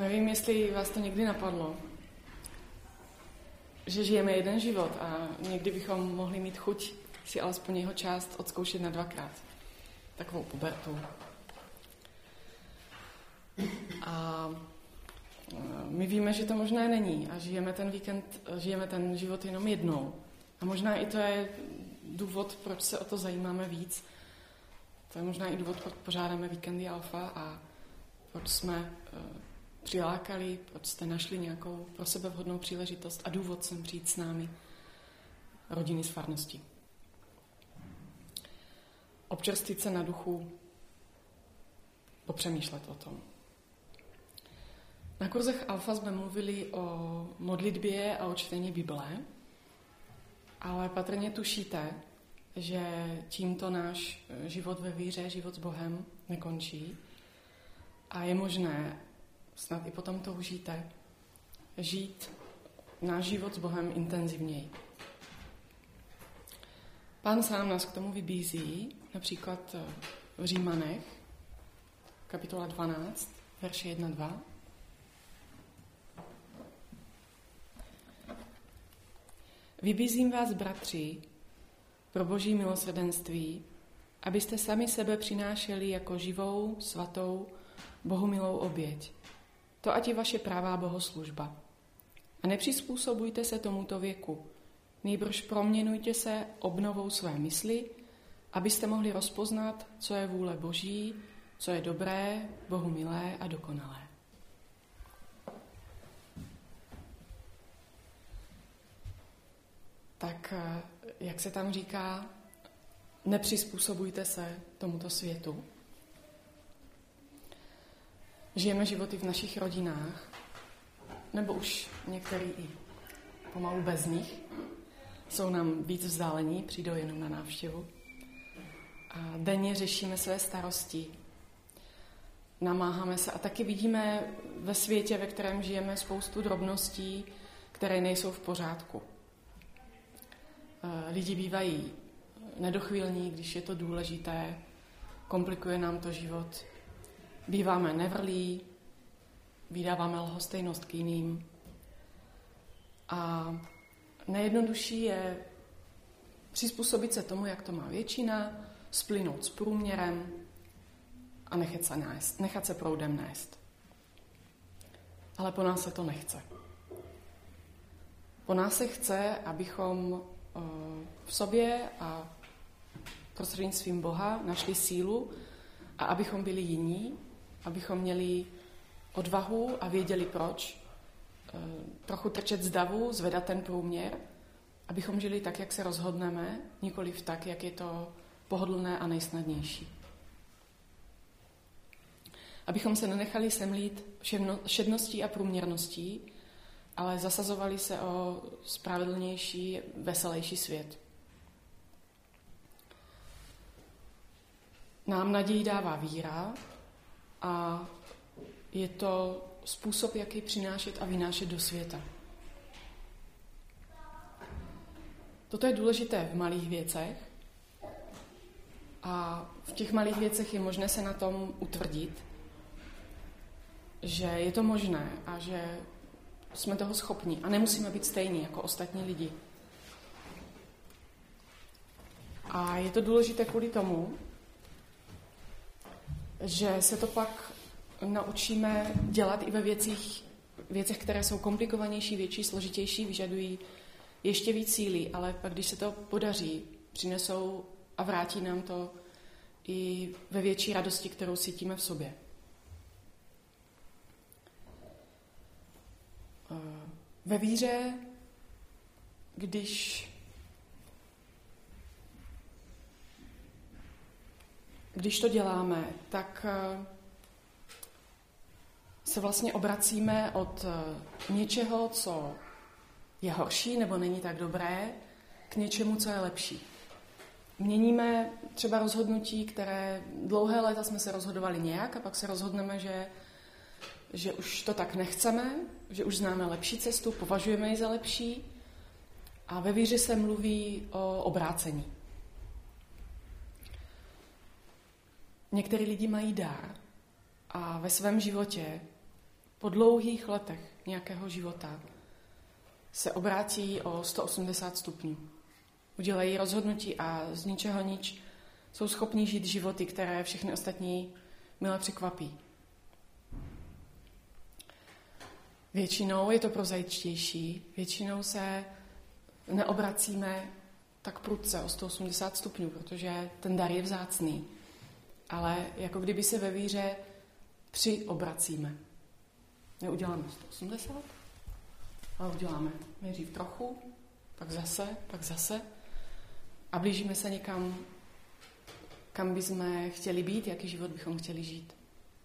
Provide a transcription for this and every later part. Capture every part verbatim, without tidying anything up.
Nevím, jestli vás to někdy napadlo, že žijeme jeden život a někdy bychom mohli mít chuť si alespoň jeho část odzkoušet na dvakrát. Takovou pubertu. A my víme, že to možná není a žijeme ten víkend, žijeme ten život jenom jednou. A možná i to je důvod, proč se o to zajímáme víc. To je možná i důvod, proč pořádáme víkendy Alfa a proč jsme přilákali, proč jste našli nějakou pro sebe vhodnou příležitost a důvod sem přijít s námi, rodiny z farnosti. Občerstvit se na duchu, popřemýšlet o tom. Na kurzech Alfa jsme mluvili o modlitbě a o čtení Bible, ale patrně tušíte, že tímto náš život ve víře, život s Bohem nekončí a je možné, snad i potom toužíte, žít náš život s Bohem intenzivněji. Pán sám nás k tomu vybízí, například v Římanech, kapitola dvanáct, verše jedna dva. Vybízím vás, bratři, pro boží milosrdenství, abyste sami sebe přinášeli jako živou, svatou, bohumilou oběť. To ať je vaše pravá bohoslužba. A nepřizpůsobujte se tomuto věku, nýbrž proměňujte se obnovou své mysli, abyste mohli rozpoznat, co je vůle Boží, co je dobré, Bohu milé a dokonalé. Tak, jak se tam říká, nepřizpůsobujte se tomuto světu. Žijeme životy v našich rodinách, nebo už některý i pomalu bez nich. Jsou nám víc vzdálení, přijdou jenom na návštěvu. A denně řešíme své starosti, namáháme se a taky vidíme ve světě, ve kterém žijeme, spoustu drobností, které nejsou v pořádku. Lidi bývají nedochvílní, když je to důležité, komplikuje nám to život. Býváme nevrlí, vydáváme lhostejnost k jiným. A nejjednodušší je přizpůsobit se tomu, jak to má většina, splynout s průměrem a nechat se, nést, nechat se proudem nést. Ale po nás se to nechce. Po nás se chce, abychom v sobě a prostřednictvím Boha našli sílu a abychom byli jiní, abychom měli odvahu a věděli proč, trochu trčet z davu, zvedat ten průměr, abychom žili tak, jak se rozhodneme, nikoliv tak, jak je to pohodlné a nejsnadnější. Abychom se nenechali semlít šedností a průměrností, ale zasazovali se o spravedlnější, veselější svět. Nám naději dává víra a je to způsob, jak ji přinášet a vynášet do světa. Toto je důležité v malých věcech a v těch malých věcech je možné se na tom utvrdit, že je to možné a že jsme toho schopni a nemusíme být stejní jako ostatní lidi. A je to důležité kvůli tomu, že se to pak naučíme dělat i ve věcích, věcech, které jsou komplikovanější, větší, složitější, vyžadují ještě víc síly, ale pak, když se to podaří, přinesou a vrátí nám to i ve větší radosti, kterou cítíme v sobě. Ve víře, když, když to děláme, tak se vlastně obracíme od něčeho, co je horší nebo není tak dobré, k něčemu, co je lepší. Měníme třeba rozhodnutí, které dlouhé léta jsme se rozhodovali nějak a pak se rozhodneme, že že už to tak nechceme, že už známe lepší cestu, považujeme ji za lepší a ve víře se mluví o obrácení. Někteří lidi mají dar a ve svém životě po dlouhých letech nějakého života se obrátí o sto osmdesát stupňů. Udělají rozhodnutí a z ničeho nič jsou schopni žít životy, které všechny ostatní mile překvapí. Většinou je to prozaičtější, většinou se neobracíme tak prudce o sto osmdesát stupňů, protože ten dar je vzácný. Ale jako kdyby se ve víře přiobracíme. Neuděláme sto osmdesát, ale uděláme nejdřív trochu, pak zase, pak zase a blížíme se někam, kam bychom chtěli být, jaký život bychom chtěli žít.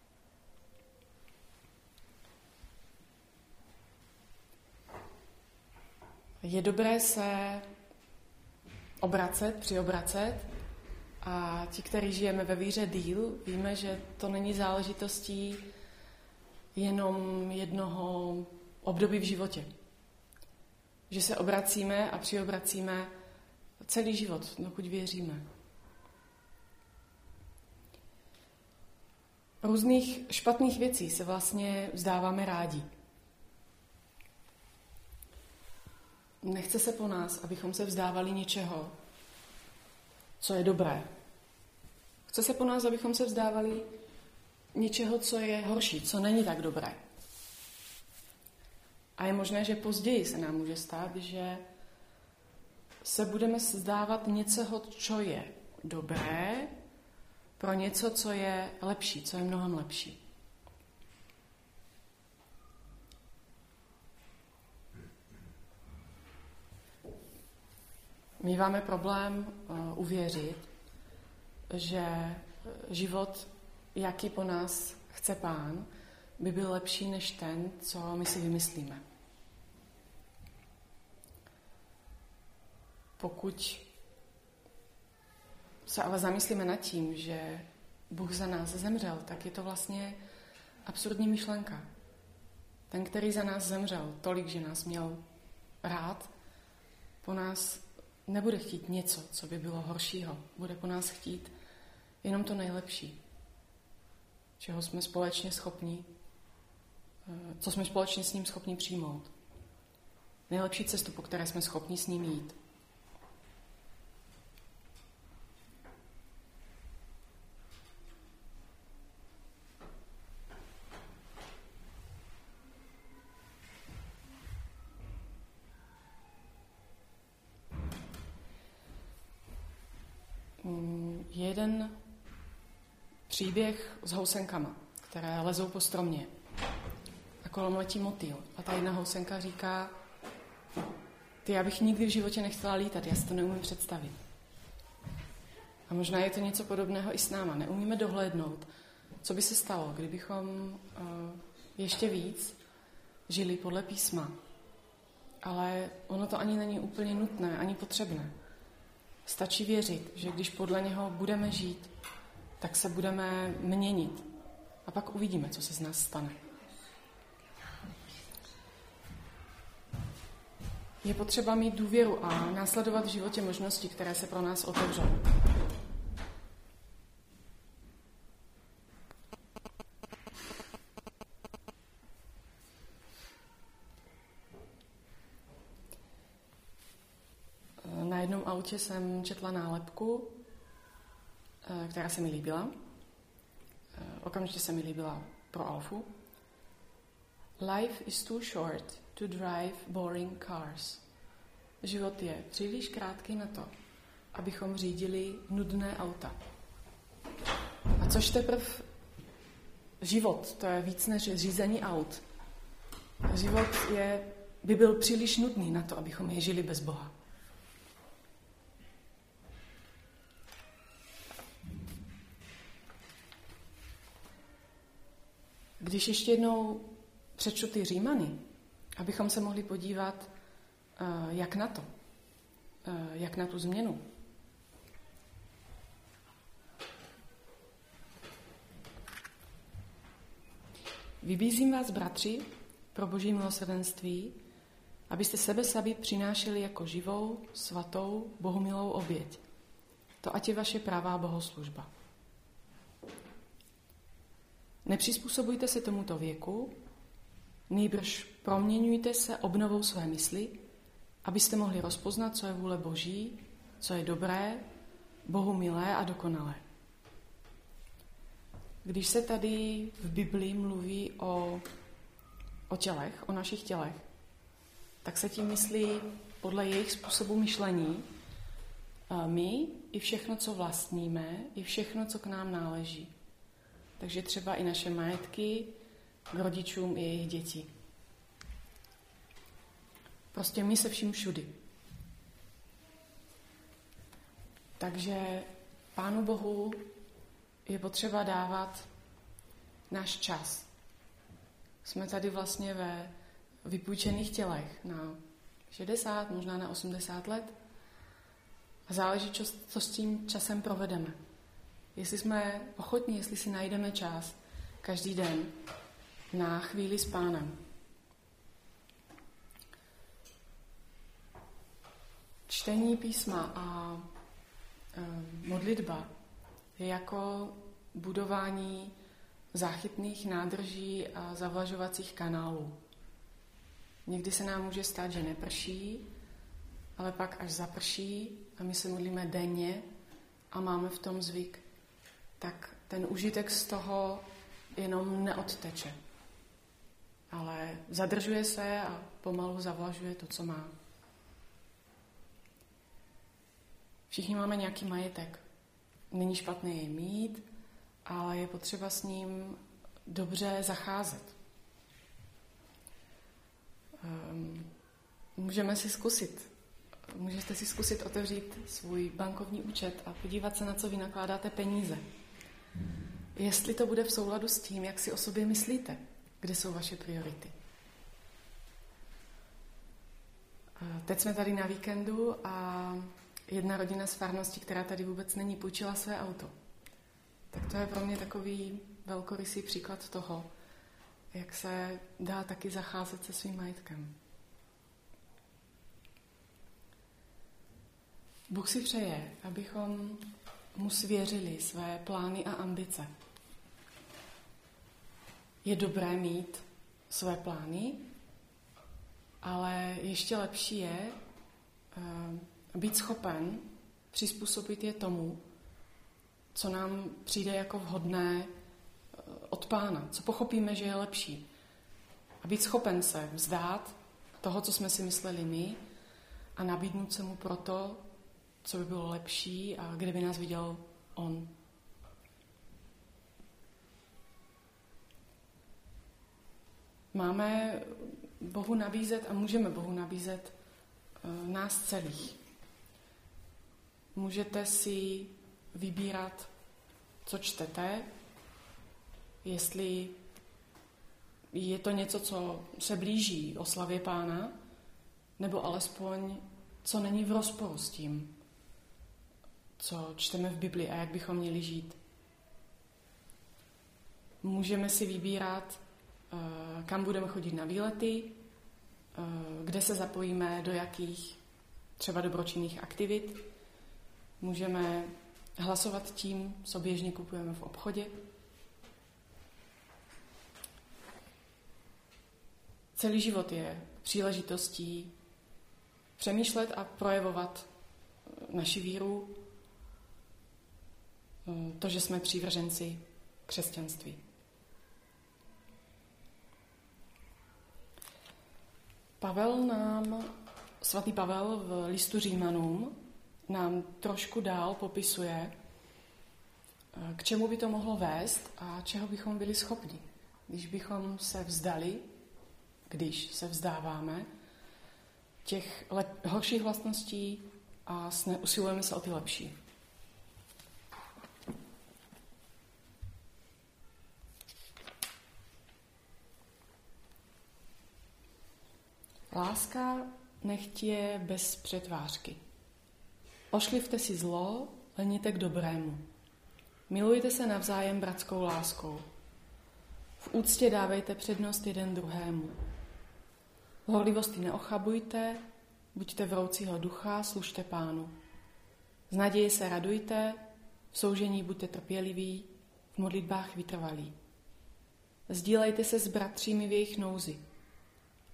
Je dobré se obracet, přiobracet a ti, kteří žijeme ve víře díl, víme, že to není záležitostí jenom jednoho období v životě. Že se obracíme a přiobracíme celý život, dokud věříme. Různých špatných věcí se vlastně vzdáváme rádi. Nechce se po nás, abychom se vzdávali něčeho, co je dobré. Chce se po nás, abychom se vzdávali něčeho, co je horší, co není tak dobré. A je možné, že později se nám může stát, že se budeme vzdávat něčeho, co je dobré, pro něco, co je lepší, co je mnohem lepší. Míváme problém uh, uvěřit, že život, jaký po nás chce Pán, by byl lepší než ten, co my si vymyslíme. Pokud se ale zamyslíme nad tím, že Bůh za nás zemřel, tak je to vlastně absurdní myšlenka. Ten, který za nás zemřel tolik, že nás měl rád, po nás nebude chtít něco, co by bylo horšího. Bude po nás chtít jenom to nejlepší, čeho jsme společně schopni, co jsme společně s ním schopni přijmout. Nejlepší cestu, po které jsme schopni s ním jít. Jeden příběh s housenkama, které lezou po stromě a kolem letí motýl. A ta jedna housenka říká, ty, já bych nikdy v životě nechtěla lítat, já si to neumím představit. A možná je to něco podobného i s náma. Neumíme dohlédnout, co by se stalo, kdybychom uh, ještě víc žili podle písma. Ale ono to ani není úplně nutné, ani potřebné. Stačí věřit, že když podle něho budeme žít, tak se budeme měnit. A pak uvidíme, co se z nás stane. Je potřeba mít důvěru a následovat v životě možnosti, které se pro nás otevřou. Na jednom autě jsem četla nálepku, která se mi líbila. Okamžitě se mi líbila pro Alfu. Life is too short to drive boring cars. Život je příliš krátký na to, abychom řídili nudné auta. A což teprve život, to je víc než řízení aut. Život je, by byl příliš nudný na to, abychom je žili bez Boha. Když ještě jednou přečtu ty Římany, abychom se mohli podívat, jak na to, jak na tu změnu. Vybízím vás, bratři, pro Boží milosrdenství, abyste sebe sami přinášeli jako živou, svatou, bohumilou oběť. To ať je vaše pravá bohoslužba. Nepřizpůsobujte se tomuto věku, Nýbrž proměňujte se obnovou své mysli, abyste mohli rozpoznat, co je vůle Boží, co je dobré, Bohu milé a dokonalé. Když se tady v Biblii mluví o, o tělech, o našich tělech, tak se tím myslí podle jejich způsobu myšlení my i všechno, co vlastníme, i všechno, co k nám náleží. Takže třeba i naše majetky k rodičům i jejich děti. Prostě my se vším všudy. Takže Pánu Bohu je potřeba dávat náš čas. Jsme tady vlastně ve vypůjčených tělech na šedesát, možná na osmdesát let. A záleží, co, co s tím časem provedeme. Jestli jsme ochotní, jestli si najdeme čas každý den na chvíli s Pánem. Čtení písma a e, modlitba je jako budování záchytných nádrží a zavlažovacích kanálů. Někdy se nám může stát, že neprší, ale pak až zaprší a my se modlíme denně a máme v tom zvyk, tak ten užitek z toho jenom neodteče. Ale zadržuje se a pomalu zavlažuje to, co má. Všichni máme nějaký majetek. Není špatné je mít, ale je potřeba s ním dobře zacházet. Um, můžeme si zkusit. Můžete si zkusit otevřít svůj bankovní účet a podívat se, na co vy nakládáte peníze. Jestli to bude v souladu s tím, jak si o sobě myslíte, kde jsou vaše priority. Teď jsme tady na víkendu a jedna rodina z farnosti, která tady vůbec není, půjčila své auto. Tak to je pro mě takový velkorysý příklad toho, jak se dá taky zacházet se svým majetkem. Bůh si přeje, abychom mu svěřili své plány a ambice. Je dobré mít své plány, ale ještě lepší je uh, být schopen přizpůsobit je tomu, co nám přijde jako vhodné uh, od Pána, co pochopíme, že je lepší. A být schopen se vzdát toho, co jsme si mysleli my, a nabídnout se mu proto, co by bylo lepší a kde by nás viděl on. Máme Bohu nabízet a můžeme Bohu nabízet uh, nás celých. Můžete si vybírat, co čtete, jestli je to něco, co se blíží oslavě Pána, nebo alespoň, co není v rozporu s tím, co čteme v Biblii a jak bychom měli žít. Můžeme si vybírat, kam budeme chodit na výlety, kde se zapojíme, do jakých třeba dobročinných aktivit. Můžeme hlasovat tím, co běžně kupujeme v obchodě. Celý život je příležitostí přemýšlet a projevovat naši víru, to, že jsme přívrženci křesťanství. Pavel nám, svatý Pavel v listu Římanům nám trošku dál popisuje, k čemu by to mohlo vést a čeho bychom byli schopni, když bychom se vzdali, když se vzdáváme těch lep, horších vlastností a usilujeme se o ty lepší. Láska nechť je bez přetvářky. Ošklivte si zlo, leněte k dobrému. Milujte se navzájem bratskou láskou. V úctě dávejte přednost jeden druhému. V horlivosti neochabujte, buďte vroucího ducha, služte Pánu. Z naděje se radujte, v soužení buďte trpěliví, v modlitbách vytrvalí. Sdílejte se s bratřími v jejich nouzi.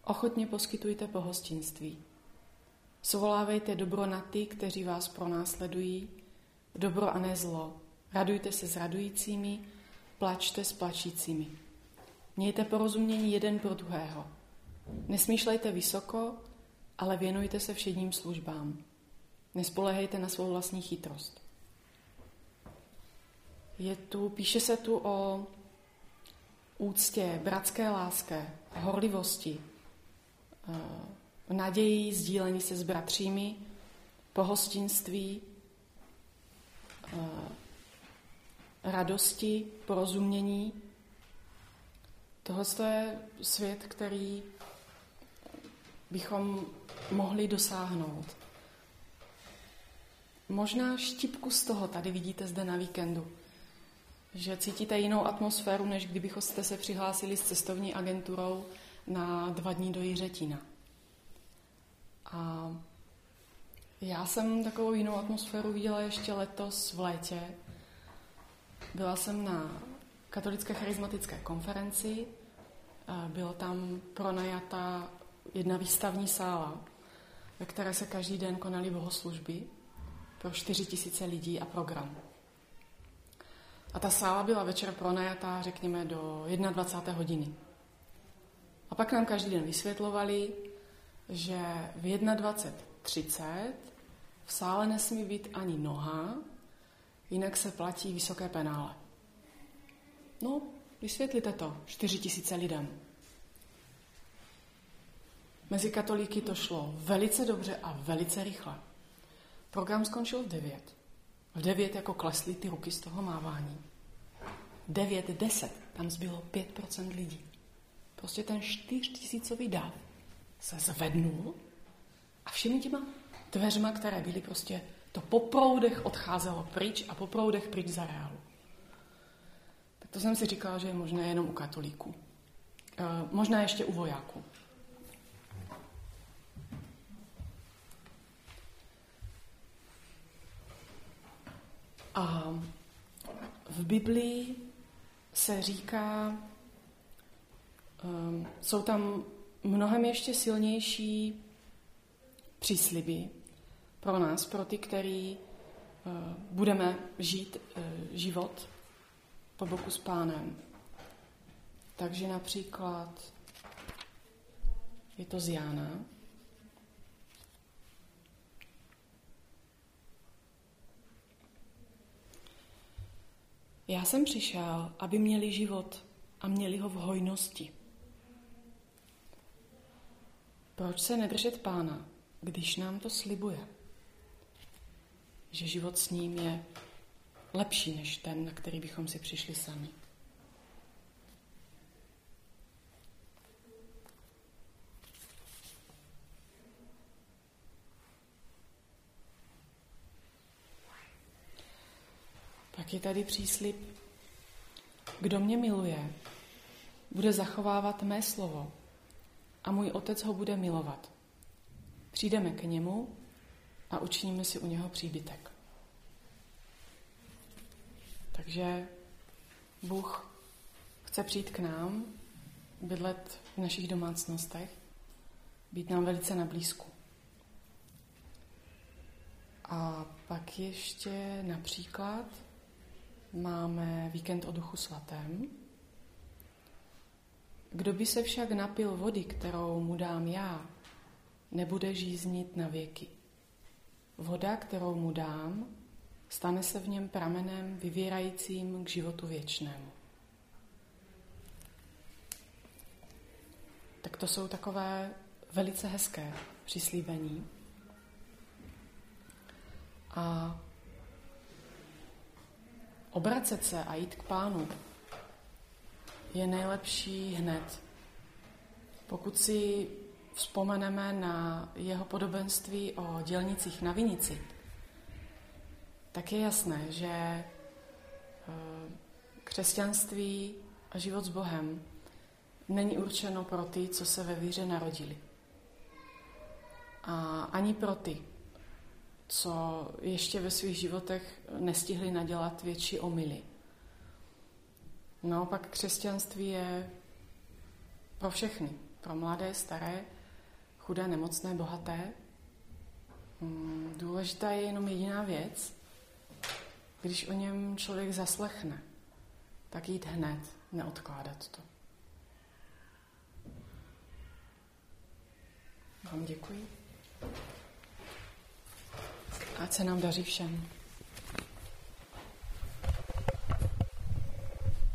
Ochotně poskytujte pohostinství. Svolávejte dobro na ty, kteří vás pronásledují, dobro a ne zlo. Radujte se s radujícími, plačte s plačícími. Mějte porozumění jeden pro druhého. Nesmýšlejte vysoko, ale věnujte se všedním službám. Nespoléhejte na svou vlastní chytrost. Je tu, píše se tu o úctě, bratské lásce, horlivosti, naději, sdílení se s bratřími, pohostinství, radosti, porozumění. Tohle je svět, který bychom mohli dosáhnout. Možná štipku z toho tady vidíte zde na víkendu, že cítíte jinou atmosféru, než kdybyste se přihlásili s cestovní agenturou na dva dní do Jiřetína. A já jsem takovou jinou atmosféru viděla ještě letos v létě. Byla jsem na katolické charismatické konferenci, byla tam pronajata jedna výstavní sála, ve které se každý den konaly bohoslužby pro čtyři tisíce lidí a program. A ta sála byla večer pronajatá, řekněme, do dvacáté jedné hodiny. A pak nám každý den vysvětlovali, že v dvacet jedna třicet v sále nesmí být ani noha, jinak se platí vysoké penále. No, vysvětlite to čtyři tisíce lidem. Mezi katolíky to šlo velice dobře a velice rychle. Program skončil v devět. V devět jako klesly ty ruky z toho mávání. devět deset, tam zbylo pět procent lidí. Prostě ten čtyřtisícový dav se zvednul a všemi těma dveřma, které byly prostě, to po proudech odcházelo pryč a po proudech pryč z areálu. Tak to jsem si říkala, že je možné jenom u katolíků. E, možná ještě u vojáků. A v Biblii se říká, um, jsou tam mnohem ještě silnější přísliby pro nás, pro ty, který uh, budeme žít uh, život po boku s Pánem. Takže například je to z Jána. Já jsem přišel, aby měli život a měli ho v hojnosti. Proč se nedržet Pána, když nám to slibuje? Že život s ním je lepší než ten, na který bychom si přišli sami. Pak je tady příslib, kdo mě miluje, bude zachovávat mé slovo a můj otec ho bude milovat. Přijdeme k němu a učiníme si u něho příbytek. Takže Bůh chce přijít k nám, bydlet v našich domácnostech, být nám velice na blízku. A pak ještě například máme víkend o Duchu svatém. Kdo by se však napil vody, kterou mu dám já, nebude žíznit na věky. Voda, kterou mu dám, stane se v něm pramenem vyvírajícím k životu věčnému. Tak to jsou takové velice hezké přislíbení. A obracet se a jít k Pánu je nejlepší hned. Pokud si vzpomeneme na jeho podobenství o dělnicích na vinici, tak je jasné, že křesťanství a život s Bohem není určeno pro ty, co se ve víře narodili. A ani pro ty, co ještě ve svých životech nestihli nadělat větší omyly. Naopak křesťanství je pro všechny, pro mladé, staré, chudé, nemocné, bohaté. Důležitá je jenom jediná věc. Když o něm člověk zaslechne, tak jít hned, neodkládat to. Vám děkuji. Ať se nám daří všem.